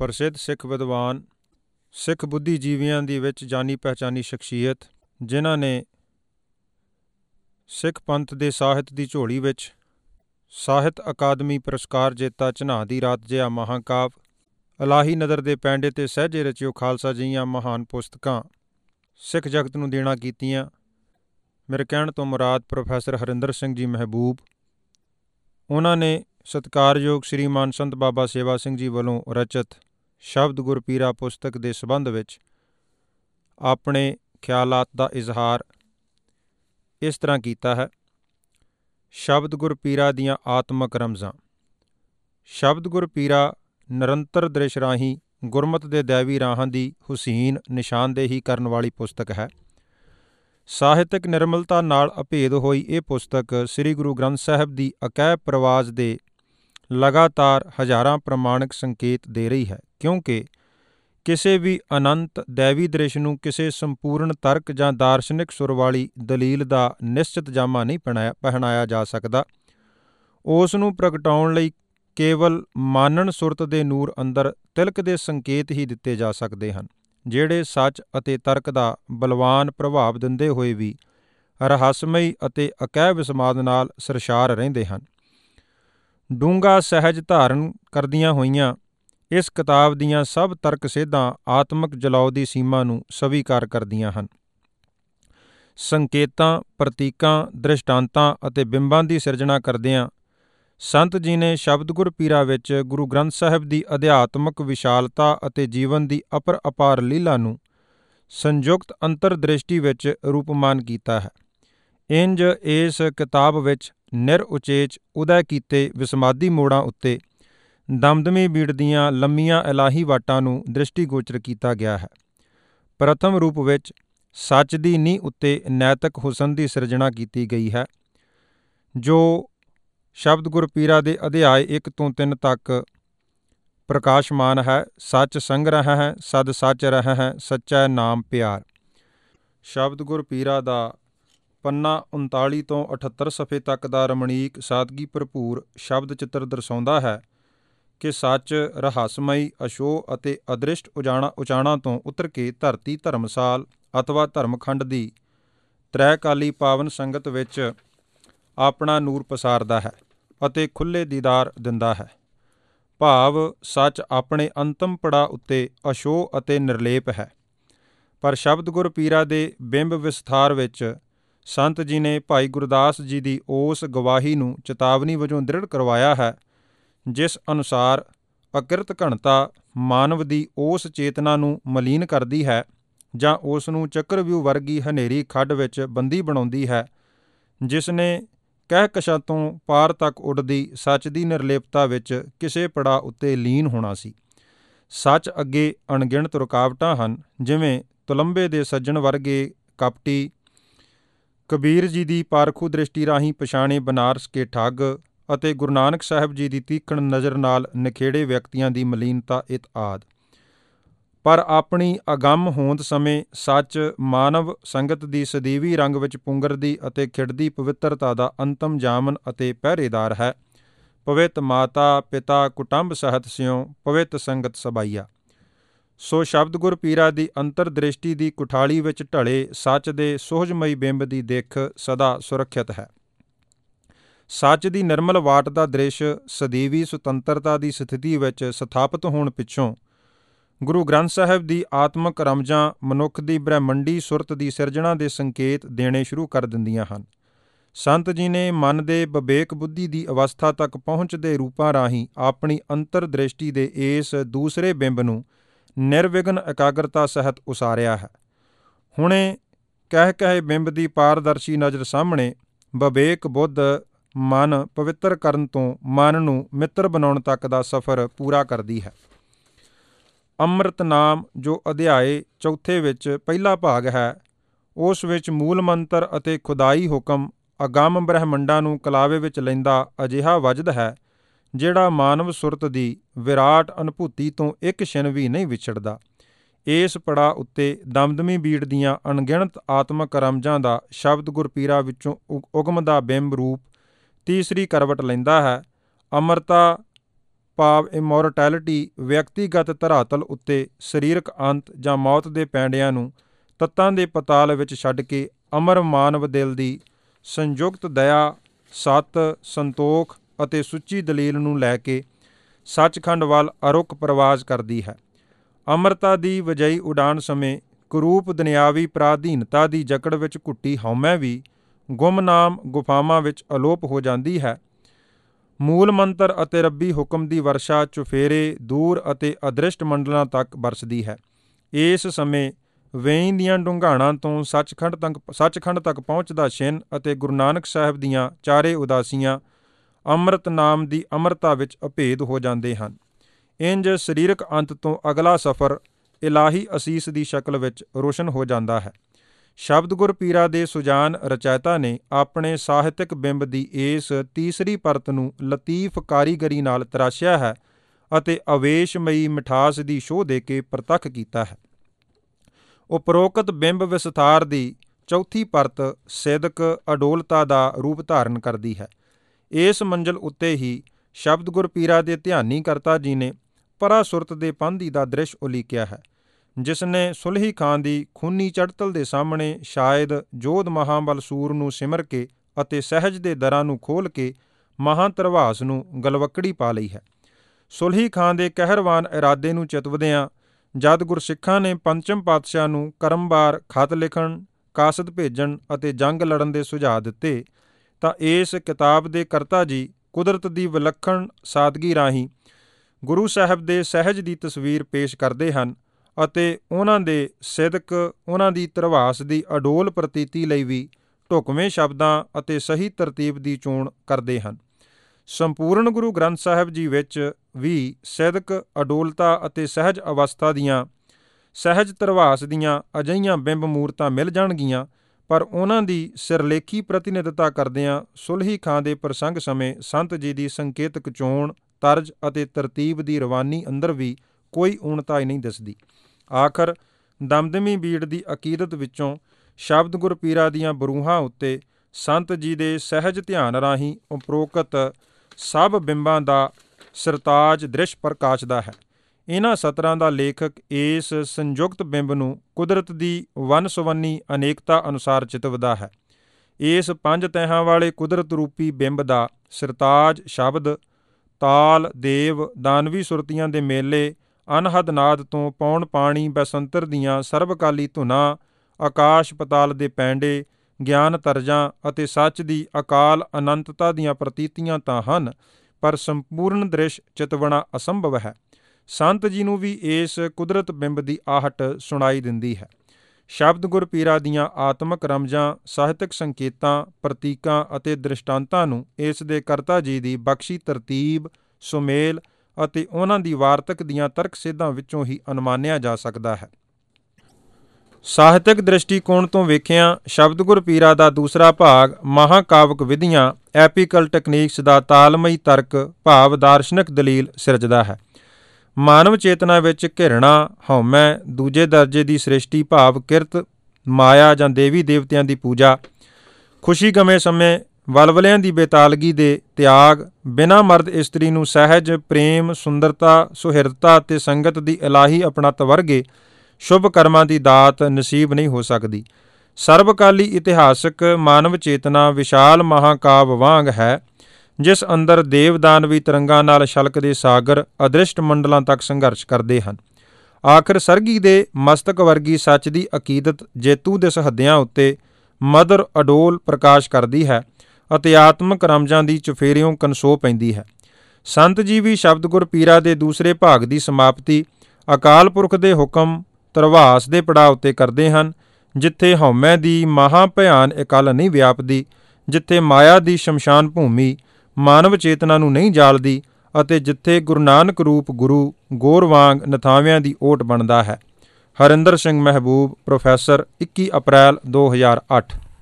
ਪ੍ਰਸਿੱਧ ਸਿੱਖ ਵਿਦਵਾਨ, ਸਿੱਖ ਬੁੱਧੀਜੀਵੀਆਂ ਦੀ ਵਿੱਚ ਜਾਣੀ ਪਹਿਚਾਨੀ ਸ਼ਖਸੀਅਤ, ਜਿਨ੍ਹਾਂ ਨੇ ਸਿੱਖ ਪੰਥ ਦੇ ਸਾਹਿਤ ਦੀ ਝੋਲੀ ਵਿੱਚ ਸਾਹਿਤ ਅਕਾਦਮੀ ਪੁਰਸਕਾਰ ਜੇਤਾ ਝਨਾਹ ਦੀ ਰਾਤ ਜਿਹਾ ਮਹਾਂਕਾਵ, ਇਲਾਹੀ ਨਦਰ ਦੇ ਪੈਂਡੇ ਤੇ ਸਹਿਜੇ ਰਚਿਓ ਖਾਲਸਾ ਜਿਹੀਆਂ ਮਹਾਨ ਪੁਸਤਕਾਂ ਸਿੱਖ ਜਗਤ ਨੂੰ ਦੇਣਾ ਕੀਤੀਆਂ। ਮੇਰੇ ਕਹਿਣ ਤੋਂ ਮੁਰਾਦ ਪ੍ਰੋਫੈਸਰ ਹਰਿੰਦਰ ਸਿੰਘ ਜੀ ਮਹਿਬੂਬ। ਉਹਨਾਂ ਨੇ ਸਤਿਕਾਰਯੋਗ ਸ਼੍ਰੀਮਾਨ ਸੰਤ ਬਾਬਾ ਸੇਵਾ ਸਿੰਘ ਜੀ ਵੱਲੋਂ ਰਚਿਤ ਸ਼ਬਦ ਗੁਰਪੀਰਾ ਪੁਸਤਕ ਦੇ ਸੰਬੰਧ ਵਿੱਚ ਆਪਣੇ ਖਿਆਲਾਤ ਦਾ ਇਜ਼ਹਾਰ ਇਸ ਤਰ੍ਹਾਂ ਕੀਤਾ ਹੈ। ਸ਼ਬਦ ਗੁਰਪੀਰਾ ਦੀਆਂ ਆਤਮਕ ਰਮਜ਼ਾਂ। ਸ਼ਬਦ ਗੁਰਪੀਰਾ ਨਿਰੰਤਰ ਦ੍ਰਿਸ਼ ਰਾਹੀਂ ਗੁਰਮਤ ਦੇ ਦੈਵੀ ਰਾਹਾਂ ਦੀ ਹੁਸੀਨ ਨਿਸ਼ਾਨਦੇਹੀ ਕਰਨ ਵਾਲੀ ਪੁਸਤਕ ਹੈ। ਸਾਹਿਤਕ ਨਿਰਮਲਤਾ ਨਾਲ ਅਭੇਦ ਹੋਈ ਇਹ ਪੁਸਤਕ ਸ੍ਰੀ ਗੁਰੂ ਗ੍ਰੰਥ ਸਾਹਿਬ ਦੀ ਅਕੈਬ ਪ੍ਰਵਾਜ਼ ਦੇ ਲਗਾਤਾਰ ਹਜ਼ਾਰਾਂ ਪ੍ਰਮਾਣਿਕ ਸੰਕੇਤ ਦੇ ਰਹੀ ਹੈ, ਕਿਉਂਕਿ ਕਿਸੇ ਵੀ ਅਨੰਤ ਦੈਵੀ ਦ੍ਰਿਸ਼ ਨੂੰ ਕਿਸੇ ਸੰਪੂਰਨ ਤਰਕ ਜਾਂ ਦਾਰਸ਼ਨਿਕ ਸੁਰ ਵਾਲੀ ਦਲੀਲ ਦਾ ਨਿਸ਼ਚਿਤ ਜਾਮਾ ਨਹੀਂ ਪਹਿਨਾਇਆ ਜਾ ਸਕਦਾ। ਉਸ ਨੂੰ ਪ੍ਰਗਟਾਉਣ ਲਈ ਕੇਵਲ ਮਾਨਣ ਸੁਰਤ ਦੇ ਨੂਰ ਅੰਦਰ ਤਿਲਕ ਦੇ ਸੰਕੇਤ ਹੀ ਦਿੱਤੇ ਜਾ ਸਕਦੇ ਹਨ, ਜਿਹੜੇ ਸੱਚ ਅਤੇ ਤਰਕ ਦਾ ਬਲਵਾਨ ਪ੍ਰਭਾਵ ਦਿੰਦੇ ਹੋਏ ਵੀ ਰਹੱਸਮਈ ਅਤੇ ਅਕੈਬ ਵਿਸਮਾਦ ਨਾਲ ਸਰਸ਼ਾਰ ਰਹਿੰਦੇ ਹਨ। ਡੂੰਘਾ ਸਹਿਜ ਧਾਰਨ ਕਰਦੀਆਂ ਹੋਈਆਂ ਇਸ ਕਿਤਾਬ ਦੀਆਂ ਸਭ ਤਰਕ ਸੇਧਾਂ ਆਤਮਕ ਜਲਾਉ ਦੀ ਸੀਮਾ ਨੂੰ ਸਵੀਕਾਰ ਕਰਦੀਆਂ ਹਨ। ਸੰਕੇਤਾਂ, ਪ੍ਰਤੀਕਾਂ, ਦ੍ਰਿਸ਼ਟਾਂਤਾਂ ਅਤੇ ਬਿੰਬਾਂ ਦੀ ਸਿਰਜਣਾ ਕਰਦਿਆਂ ਸੰਤ ਜੀ ਨੇ ਸ਼ਬਦ ਗੁਰਪੀਰਾ ਵਿੱਚ ਗੁਰੂ ਗ੍ਰੰਥ ਸਾਹਿਬ ਦੀ ਅਧਿਆਤਮਕ ਵਿਸ਼ਾਲਤਾ ਅਤੇ ਜੀਵਨ ਦੀ ਅਪਰ ਅਪਾਰ ਲੀਲਾ ਨੂੰ ਸੰਯੁਕਤ ਅੰਤਰਦ੍ਰਿਸ਼ਟੀ ਵਿੱਚ ਰੂਪਮਾਨ ਕੀਤਾ ਹੈ। ਇੰਜ ਇਸ ਕਿਤਾਬ ਵਿੱਚ ਨਿਰ-ਉਚੇਚ ਉਦੈ ਕੀਤੇ ਵਿਸਮਾਦੀ ਮੋੜਾਂ ਉੱਤੇ ਦਮਦਮੀ ਬੀੜ ਦੀਆਂ ਲੰਮੀਆਂ ਇਲਾਹੀ ਵਾਟਾਂ ਨੂੰ ਦ੍ਰਿਸ਼ਟੀਗੋਚਰ ਕੀਤਾ ਗਿਆ ਹੈ। ਪ੍ਰਥਮ ਰੂਪ ਵਿੱਚ ਸੱਚ ਦੀ ਨੀਂਹ ਉੱਤੇ ਨੈਤਿਕ ਹੁਸਨ ਦੀ ਸਿਰਜਣਾ ਕੀਤੀ ਗਈ ਹੈ, ਜੋ ਸ਼ਬਦ ਗੁਰਪੀਰਾ ਦੇ ਅਧਿਆਇ 1 ਤੋਂ 3 ਤੱਕ ਪ੍ਰਕਾਸ਼ਮਾਨ ਹੈ। ਸੱਚ ਸੰਗ ਰਹਿ ਹੈ, ਸਦ ਸੱਚ ਰਹਿ ਹੈ, ਸੱਚੈ ਨਾਮ ਪਿਆਰ। ਸ਼ਬਦ ਗੁਰਪੀਰਾ ਦਾ ਪੰਨਾ 39 ਤੋਂ 78 ਸਫ਼ੇ ਤੱਕ ਦਾ ਰਮਣੀਕ ਸਾਦਗੀ ਭਰਪੂਰ ਸ਼ਬਦ ਚਿੱਤਰ ਦਰਸਾਉਂਦਾ ਹੈ ਕਿ ਸੱਚ ਰਹੱਸਮਈ, ਅਸ਼ੋਹ ਅਤੇ ਅਦ੍ਰਿਸ਼ਟ ਉਚਾਣਾਂ ਤੋਂ ਉਤਰ ਕੇ ਧਰਤੀ ਧਰਮਸਾਲ ਅਥਵਾ ਧਰਮਖੰਡ ਦੀ ਤ੍ਰੈਕਾਲੀ ਪਾਵਨ ਸੰਗਤ ਵਿੱਚ ਆਪਣਾ ਨੂਰ ਪਸਾਰਦਾ ਹੈ ਅਤੇ ਖੁੱਲ੍ਹੇ ਦੀਦਾਰ ਦਿੰਦਾ ਹੈ। ਭਾਵ ਸੱਚ ਆਪਣੇ ਅੰਤਮ ਪੜਾਅ ਉੱਤੇ ਅਸ਼ੋਹ ਅਤੇ ਨਿਰਲੇਪ ਹੈ। ਪਰ ਸ਼ਬਦ ਗੁਰਪੀਰਾ ਦੇ ਬਿੰਬ ਵਿਸਥਾਰ ਵਿੱਚ ਸੰਤ ਜੀ ਨੇ ਭਾਈ ਗੁਰਦਾਸ ਜੀ ਦੀ ਉਸ ਗਵਾਹੀ ਨੂੰ ਚੇਤਾਵਨੀ ਵਜੋਂ ਦ੍ਰਿੜ ਕਰਵਾਇਆ ਹੈ, ਜਿਸ ਅਨੁਸਾਰ ਅਕਿਰਤ ਘਣਤਾ ਮਾਨਵ ਦੀ ਉਸ ਚੇਤਨਾ ਨੂੰ ਮਲੀਨ ਕਰਦੀ ਹੈ ਜਾਂ ਉਸ ਨੂੰ ਚੱਕਰਵਿਊਹ ਵਰਗੀ ਹਨੇਰੀ ਖੱਡ ਵਿੱਚ ਬੰਦੀ ਬਣਾਉਂਦੀ ਹੈ, ਜਿਸ ਨੇ ਕਹਿਕਸ਼ਾਂ ਤੋਂ ਪਾਰ ਤੱਕ ਉੱਡਦੀ ਸੱਚ ਦੀ ਨਿਰਲੇਪਤਾ ਵਿੱਚ ਕਿਸੇ ਪੜਾਅ ਉੱਤੇ ਲੀਨ ਹੋਣਾ ਸੀ। ਸੱਚ ਅੱਗੇ ਅਣਗਿਣਤ ਰੁਕਾਵਟਾਂ ਹਨ, ਜਿਵੇਂ ਤੁਲੰਬੇ ਦੇ ਸੱਜਣ ਵਰਗੇ ਕਪਟੀ ਕਬੀਰ ਜੀ ਦੀ ਪਾਰਖੂ ਦ੍ਰਿਸ਼ਟੀ ਰਾਹੀਂ ਪਛਾਣੇ ਬਨਾਰਸ ਕੇ ਠੱਗ ਅਤੇ ਗੁਰੂ ਨਾਨਕ ਸਾਹਿਬ ਜੀ ਦੀ ਤੀਖਣ ਨਜ਼ਰ ਨਾਲ ਨਿਖੇੜੇ ਵਿਅਕਤੀਆਂ ਦੀ ਮਲੀਨਤਾ ਇਤਆਦਿ। ਪਰ ਆਪਣੀ ਅਗੰਮ ਹੋਂਦ ਸਮੇਂ ਸੱਚ ਮਾਨਵ ਸੰਗਤ ਦੀ ਸਦੀਵੀ ਰੰਗ ਵਿੱਚ ਪੁੰਗਰਦੀ ਅਤੇ ਖਿੜਦੀ ਪਵਿੱਤਰਤਾ ਦਾ ਅੰਤਮ ਜਾਮਨ ਅਤੇ ਪਹਿਰੇਦਾਰ ਹੈ। ਪਵਿੱਤ ਮਾਤਾ ਪਿਤਾ ਕੁਟੰਬ ਸਹਿਤ ਸਿਉ ਪਵਿੱਤ ਸੰਗਤ ਸਬਾਈਆ। ਸੋ ਸ਼ਬਦ ਗੁਰਪੀਰਾ ਦੀ ਅੰਤਰਦ੍ਰਿਸ਼ਟੀ ਦੀ ਕੁਠਾਲੀ ਵਿੱਚ ਢਲੇ ਸੱਚ ਦੇ ਸੁਹਜਮਈ ਬਿੰਬ ਦੀ ਦਿੱਖ ਸਦਾ ਸੁਰੱਖਿਅਤ ਹੈ। ਸੱਚ ਦੀ ਨਿਰਮਲ ਵਾਟ ਦਾ ਦ੍ਰਿਸ਼ ਸਦੀਵੀ ਸੁਤੰਤਰਤਾ ਦੀ ਸਥਿਤੀ ਵਿੱਚ ਸਥਾਪਿਤ ਹੋਣ ਪਿੱਛੋਂ ਗੁਰੂ ਗ੍ਰੰਥ ਸਾਹਿਬ ਦੀ ਆਤਮਕ ਰਮਜ਼ਾਂ ਮਨੁੱਖ ਦੀ ਬ੍ਰਹਿਮੰਡੀ ਸੁਰਤ ਦੀ ਸਿਰਜਣਾ ਦੇ ਸੰਕੇਤ ਦੇਣੇ ਸ਼ੁਰੂ ਕਰ ਦਿੰਦੀਆਂ ਹਨ। ਸੰਤ ਜੀ ਨੇ ਮਨ ਦੇ ਵਿਵੇਕ ਬੁੱਧੀ ਦੀ ਅਵਸਥਾ ਤੱਕ ਪਹੁੰਚਦੇ ਰੂਪਾਂ ਰਾਹੀਂ ਆਪਣੀ ਅੰਤਰਦ੍ਰਿਸ਼ਟੀ ਦੇ ਇਸ ਦੂਸਰੇ ਬਿੰਬ ਨੂੰ ਨਿਰਵਿਘਨ ਇਕਾਗਰਤਾ ਸਹਿਤ ਉਸਾਰਿਆ ਹੈ। ਹੁਣੇ ਕਹਿ ਕਹੇ ਬਿੰਬ ਦੀ ਪਾਰਦਰਸ਼ੀ ਨਜ਼ਰ ਸਾਹਮਣੇ ਵਿਵੇਕ ਬੁੱਧ ਮਨ ਪਵਿੱਤਰ ਕਰਨ ਤੋਂ ਮਨ ਨੂੰ ਮਿੱਤਰ ਬਣਾਉਣ ਤੱਕ ਦਾ ਸਫ਼ਰ ਪੂਰਾ ਕਰਦੀ ਹੈ। ਅੰਮ੍ਰਿਤ ਨਾਮ ਜੋ ਅਧਿਆਏ 4 ਵਿੱਚ ਪਹਿਲਾ ਭਾਗ ਹੈ, ਉਸ ਵਿੱਚ ਮੂਲ ਮੰਤਰ ਅਤੇ ਖੁਦਾਈ ਹੁਕਮ ਅਗੰਮ ਬ੍ਰਹਿਮੰਡਾਂ ਨੂੰ ਕਲਾਵੇ ਵਿੱਚ ਲੈਂਦਾ ਅਜਿਹਾ ਵਜਦ ਹੈ, ਜਿਹੜਾ ਮਾਨਵ ਸੁਰਤ ਦੀ ਵਿਰਾਟ ਅਨੁਭੂਤੀ ਤੋਂ ਇੱਕ ਛਿਣ ਵੀ ਨਹੀਂ ਵਿਛੜਦਾ। ਇਸ ਪੜਾਅ ਉੱਤੇ ਦਮਦਮੀ ਬੀੜ ਦੀਆਂ ਅਣਗਿਣਤ ਆਤਮਕ ਰਮਜ਼ਾਂ ਦਾ ਸ਼ਬਦ ਗੁਰਪੀਰਾ ਵਿੱਚੋਂ ਉਗਮ ਦਾ ਬਿੰਬ ਰੂਪ ਤੀਸਰੀ ਕਰਵਟ ਲੈਂਦਾ ਹੈ। ਅੰਮ੍ਰਿਤਾ ਭਾਵ ਇਮੋਰਟੈਲਿਟੀ ਵਿਅਕਤੀਗਤ ਧਰਾਤਲ ਉੱਤੇ ਸਰੀਰਕ ਅੰਤ ਜਾਂ ਮੌਤ ਦੇ ਪੈਂਡਿਆਂ ਨੂੰ ਤੱਤਾਂ ਦੇ ਪਤਾਲ ਵਿੱਚ ਛੱਡ ਕੇ ਅਮਰ ਮਾਨਵ ਦਿਲ ਦੀ ਸੰਯੁਕਤ ਦਇਆ, ਸੱਤ, ਸੰਤੋਖ ਅਤੇ ਸੁੱਚੀ ਦਲੀਲ ਨੂੰ ਲੈ ਕੇ ਸੱਚਖੰਡ ਵੱਲ ਅਰੁੱਖ ਪ੍ਰਵਾਸ ਕਰਦੀ ਹੈ। ਅਮਰਤਾ ਦੀ ਵਜਈ ਉਡਾਣ ਸਮੇਂ ਕੁਰੂਪ ਦੁਨਿਆਵੀ ਪਰਾਧੀਨਤਾ ਦੀ ਜਕੜ ਵਿੱਚ ਘੁੱਟੀ ਹਉਮੈ ਵੀ ਗੁੰਮਨਾਮ ਗੁਫਾਵਾਂ ਵਿੱਚ ਅਲੋਪ ਹੋ ਜਾਂਦੀ ਹੈ। ਮੂਲ ਮੰਤਰ ਅਤੇ ਰੱਬੀ ਹੁਕਮ ਦੀ ਵਰਸ਼ਾ ਚੁਫੇਰੇ ਦੂਰ ਅਤੇ ਅਦ੍ਰਿਸ਼ਟ ਮੰਡਲਾਂ ਤੱਕ ਬਰਸਦੀ ਹੈ। ਇਸ ਸਮੇਂ ਵੇਈਂ ਦੀਆਂ ਡੂੰਘਾਣਾਂ ਤੋਂ ਸੱਚਖੰਡ ਤੱਕ ਪਹੁੰਚਦਾ ਛਿੰਨ ਅਤੇ ਗੁਰੂ ਨਾਨਕ ਸਾਹਿਬ ਦੀਆਂ ਚਾਰੇ ਉਦਾਸੀਆਂ ਅੰਮ੍ਰਿਤ ਨਾਮ ਦੀ ਅਮਰਤਾ ਵਿੱਚ ਅਭੇਦ ਹੋ ਜਾਂਦੇ ਹਨ। ਇੰਝ ਸਰੀਰਕ ਅੰਤ ਤੋਂ ਅਗਲਾ ਸਫ਼ਰ ਇਲਾਹੀ ਅਸੀਸ ਦੀ ਸ਼ਕਲ ਵਿੱਚ ਰੋਸ਼ਨ ਹੋ ਜਾਂਦਾ ਹੈ। ਸ਼ਬਦ ਗੁਰ ਪੀਰਾ ਦੇ ਸੁਜਾਨ ਰਚੈਤਾ ਨੇ ਆਪਣੇ ਸਾਹਿਤਕ ਬਿੰਬ ਦੀ ਇਸ ਤੀਸਰੀ ਪਰਤ ਨੂੰ ਲਤੀਫ ਕਾਰੀਗਰੀ ਨਾਲ ਤਰਾਸ਼ਿਆ ਹੈ ਅਤੇ ਅਵੇਸ਼ਮਈ ਮਿਠਾਸ ਦੀ ਛੋਹ ਦੇ ਕੇ ਪ੍ਰਤੱਖ ਕੀਤਾ ਹੈ। ਉਪਰੋਕਤ ਬਿੰਬ ਵਿਸਥਾਰ ਦੀ ਚੌਥੀ ਪਰਤ ਸਿਦਕ ਅਡੋਲਤਾ ਦਾ ਰੂਪ ਧਾਰਨ ਕਰਦੀ ਹੈ। ਇਸ ਮੰਜ਼ਲ ਉੱਤੇ ਹੀ ਸ਼ਬਦ ਗੁਰ ਪੀਰਾ ਦੇ ਧਿਆਨੀ ਕਰਤਾ ਜੀ ਨੇ ਪਰਾਸੁਰਤ ਦੇ ਪਾਂਧੀ ਦਾ ਦ੍ਰਿਸ਼ ਉਲੀਕਿਆ ਹੈ, ਜਿਸ ਨੇ ਸੁਲਹੀ ਖਾਂ ਦੀ ਖੂਨੀ ਚੜਤਲ ਦੇ ਸਾਹਮਣੇ ਸ਼ਾਇਦ ਜੋਧ ਮਹਾਬਲਸੂਰ ਨੂੰ ਸਿਮਰ ਕੇ ਅਤੇ ਸਹਿਜ ਦੇ ਦਰਾਂ ਨੂੰ ਖੋਲ੍ਹ ਕੇ ਮਹਾਂਤਰਵਾਸ ਨੂੰ ਗਲਵੱਕੜੀ ਪਾ ਲਈ ਹੈ। ਸੁਲਹੀ ਖਾਂ ਦੇ ਕਹਿਰਵਾਨ ਇਰਾਦੇ ਨੂੰ ਚਿਤਵਦਿਆਂ ਜਦ ਗੁਰਸਿੱਖਾਂ ਨੇ ਪੰਚਮ ਪਾਤਸ਼ਾਹ ਨੂੰ ਕਰਮਵਾਰ ਖਤ ਲਿਖਣ, ਕਾਸਦ ਭੇਜਣ ਅਤੇ ਜੰਗ ਲੜਨ ਦੇ ਸੁਝਾਅ ਦਿੱਤੇ ਤਾਂ ਇਸ ਕਿਤਾਬ ਦੇ ਕਰਤਾ ਜੀ ਕੁਦਰਤ ਦੀ ਵਿਲੱਖਣ ਸਾਦਗੀ ਰਾਹੀਂ ਗੁਰੂ ਸਾਹਿਬ ਦੇ ਸਹਿਜ ਦੀ ਤਸਵੀਰ ਪੇਸ਼ ਕਰਦੇ ਹਨ ਅਤੇ ਉਹਨਾਂ ਦੇ ਸਿਦਕ, ਉਹਨਾਂ ਦੀ ਧਰਵਾਸ ਦੀ ਅਡੋਲ ਪ੍ਰਤੀਤੀ ਲਈ ਵੀ ਢੁਕਵੇਂ ਸ਼ਬਦਾਂ ਅਤੇ ਸਹੀ ਤਰਤੀਬ ਦੀ ਚੋਣ ਕਰਦੇ ਹਨ। ਸੰਪੂਰਨ ਗੁਰੂ ਗ੍ਰੰਥ ਸਾਹਿਬ ਜੀ ਵਿੱਚ ਵੀ ਸਿਦਕ, ਅਡੋਲਤਾ ਅਤੇ ਸਹਿਜ ਅਵਸਥਾ ਦੀਆਂ, ਸਹਿਜ ਧਰਵਾਸ ਦੀਆਂ ਅਜਿਹੀਆਂ ਬਿੰਬ ਮੂਰਤਾਂ ਮਿਲ ਜਾਣਗੀਆਂ, ਪਰ ਉਹਨਾਂ ਦੀ ਸਿਰਲੇਖੀ ਪ੍ਰਤੀਨਿਧਤਾ ਕਰਦਿਆਂ ਸੁਲਹੀ ਖਾਂ ਦੇ ਪ੍ਰਸੰਗ ਸਮੇਂ ਸੰਤ ਜੀ ਦੀ ਸੰਕੇਤਕ ਚੋਣ, ਤਰਜ ਅਤੇ ਤਰਤੀਬ ਦੀ ਰਵਾਨੀ ਅੰਦਰ ਵੀ ਕੋਈ ਊਣਤਾ ਨਹੀਂ ਦਿਸਦੀ। ਆਖਰ ਦਮਦਮੀ ਬੀੜ ਦੀ ਅਕੀਦਤ ਵਿੱਚੋਂ ਸ਼ਬਦ ਗੁਰ ਪੀਰਾ ਦੀਆਂ ਬਰੂਹਾਂ ਉੱਤੇ ਸੰਤ ਜੀ ਦੇ ਸਹਿਜ ਧਿਆਨ ਰਾਹੀਂ ਉਪਰੋਕਤ ਸਭ ਬਿੰਬਾਂ ਦਾ ਸਿਰਤਾਜ ਦ੍ਰਿਸ਼ ਪ੍ਰਕਾਸ਼ਦਾ ਹੈ। ਇਹਨਾਂ ਸਤਰਾਂ ਦਾ ਲੇਖਕ ਇਸ ਸੰਯੁਕਤ ਬਿੰਬ ਨੂੰ ਕੁਦਰਤ ਦੀ ਵੰਨ-ਸੁਵੰਨੀ ਅਨੇਕਤਾ ਅਨੁਸਾਰ ਚਿਤਵਦਾ ਹੈ। ਇਸ ਪੰਜ ਤਹਿਆਂ ਵਾਲੇ ਕੁਦਰਤ ਰੂਪੀ ਬਿੰਬ ਦਾ ਸਿਰਤਾਜ ਸ਼ਬਦ, ਤਾਲ, ਦੇਵ, ਦਾਨਵੀ ਸੁਰਤੀਆਂ ਦੇ ਮੇਲੇ, ਅਨਹਦ ਨਾਦ ਤੋਂ ਪੌਣ ਪਾਣੀ ਬੈਸੰਤਰ ਦੀਆਂ ਸਰਬਕਾਲੀ ਧੁਨਾਂ, ਆਕਾਸ਼ ਪਤਾਲ ਦੇ ਪੈਂਡੇ, ਗਿਆਨ ਤਰਜਾਂ ਅਤੇ ਸੱਚ ਦੀ ਅਕਾਲ ਅਨੰਤਤਾ ਦੀਆਂ ਪ੍ਰਤੀਤੀਆਂ ਤਾਂ ਹਨ, ਪਰ ਸੰਪੂਰਨ ਦ੍ਰਿਸ਼ ਚਿਤਵਣਾ ਅਸੰਭਵ ਹੈ। ਸੰਤ ਜੀ ਨੂੰ ਵੀ ਇਸ ਕੁਦਰਤ ਬਿੰਬ ਦੀ ਆਹਟ ਸੁਣਾਈ ਦਿੰਦੀ ਹੈ। ਸ਼ਬਦ ਗੁਰ ਪੀਰਾ ਦੀਆਂ ਆਤਮਕ ਰਮਜਾਂ, ਸਾਹਿਤਕ ਸੰਕੇਤਾਂ, ਪ੍ਰਤੀਕਾਂ ਅਤੇ ਦ੍ਰਿਸ਼ਟਾਂਤਾਂ ਨੂੰ ਇਸ ਦੇ ਕਰਤਾ ਜੀ ਦੀ ਬਖਸ਼ੀ ਤਰਤੀਬ, ਸੁਮੇਲ ਅਤੇ ਉਹਨਾਂ ਦੀ ਵਾਰਤਕ ਦੀਆਂ ਤਰਕ ਸਿੱਧਾਂ ਵਿੱਚੋਂ ਹੀ ਅਨੁਮਾਨਿਆ ਜਾ ਸਕਦਾ ਹੈ। ਸਾਹਿਤਕ ਦ੍ਰਿਸ਼ਟੀਕੋਣ ਤੋਂ ਵੇਖਿਆਂ ਸ਼ਬਦ ਗੁਰ ਪੀਰਾ ਦਾ ਦੂਸਰਾ ਭਾਗ ਮਹਾਂਕਾਵਕ ਵਿਧੀਆਂ, ਐਪੀਕਲ ਟੈਕਨੀਕਸ ਦਾ ਤਾਲਮਈ ਤਰਕ ਭਾਵ ਦਾਰਸ਼ਨਿਕ ਦਲੀਲ ਸਿਰਜਦਾ ਹੈ। ਮਾਨਵ ਚੇਤਨਾ ਵਿੱਚ ਘਿਰਣਾ, ਹਉਮੈ, ਦੂਜੇ ਦਰਜੇ ਦੀ ਸ੍ਰਿਸ਼ਟੀ ਭਾਵ ਕਿਰਤ, ਮਾਇਆ ਜਾਂ ਦੇਵੀ ਦੇਵਤਿਆਂ ਦੀ ਪੂਜਾ, ਖੁਸ਼ੀ ਗਮੇ ਸਮੇਂ ਵਲਵਲਿਆਂ ਦੀ ਬੇਤਾਲਗੀ ਦੇ ਤਿਆਗ, ਬਿਨਾਂ ਮਰਦ ਇਸਤਰੀ ਨੂੰ ਸਹਿਜ, ਪ੍ਰੇਮ, ਸੁੰਦਰਤਾ, ਸੁਹਿਰਦਤਾ ਅਤੇ ਸੰਗਤ ਦੀ ਇਲਾਹੀ ਆਪਣੱਤ ਵਰਗੇ ਸ਼ੁਭ ਕਰਮਾਂ ਦੀ ਦਾਤ ਨਸੀਬ ਨਹੀਂ ਹੋ ਸਕਦੀ। ਸਰਬਕਾਲੀ ਇਤਿਹਾਸਕ ਮਾਨਵ ਚੇਤਨਾ ਵਿਸ਼ਾਲ ਮਹਾਂਕਾਵ ਵਾਂਗ ਹੈ, ਜਿਸ ਅੰਦਰ ਦੇਵ ਦਾਨਵੀ ਤਰੰਗਾਂ ਨਾਲ ਛਲਕਦੇ ਸਾਗਰ ਅਦ੍ਰਿਸ਼ਟ ਮੰਡਲਾਂ ਤੱਕ ਸੰਘਰਸ਼ ਕਰਦੇ ਹਨ। ਆਖਰ ਸਰਗੀ ਦੇ ਮਸਤਕ ਵਰਗੀ ਸੱਚ ਦੀ ਅਕੀਦਤ ਜੇਤੂ ਦੇ ਸਹੱਦਿਆਂ ਉੱਤੇ ਮਦਰ ਅਡੋਲ ਪ੍ਰਕਾਸ਼ ਕਰਦੀ ਹੈ ਅਤੇ ਆਤਮਕ ਰਮਜਾਂ ਦੀ ਚੁਫੇਰਿਓਂ ਕਨਸੋ ਪੈਂਦੀ ਹੈ। ਸੰਤ ਜੀ ਵੀ ਸ਼ਬਦ ਗੁਰ ਪੀਰਾ ਦੇ ਦੂਸਰੇ ਭਾਗ ਦੀ ਸਮਾਪਤੀ ਅਕਾਲ ਪੁਰਖ ਦੇ ਹੁਕਮ ਧਰਵਾਸ ਦੇ ਪੜਾਅ ਉੱਤੇ ਕਰਦੇ ਹਨ, ਜਿੱਥੇ ਹਉਮੈ ਦੀ ਮਹਾਂ ਭਿਆਨ ਇਕੱਲ ਨਹੀਂ ਵਿਆਪਦੀ, ਜਿੱਥੇ ਮਾਇਆ ਦੀ ਸ਼ਮਸ਼ਾਨ ਭੂਮੀ ਮਾਨਵ ਚੇਤਨਾ ਨੂੰ ਨਹੀਂ ਜਾਲਦੀ ਅਤੇ ਜਿੱਥੇ ਗੁਰੂ ਨਾਨਕ ਰੂਪ ਗੁਰੂ ਗੋਰ ਵਾਂਗ ਨਥਾਵਿਆਂ ਦੀ ਓਟ ਬਣਦਾ ਹੈ। Harinder Singh Mehboob, professor, 21 April 2008।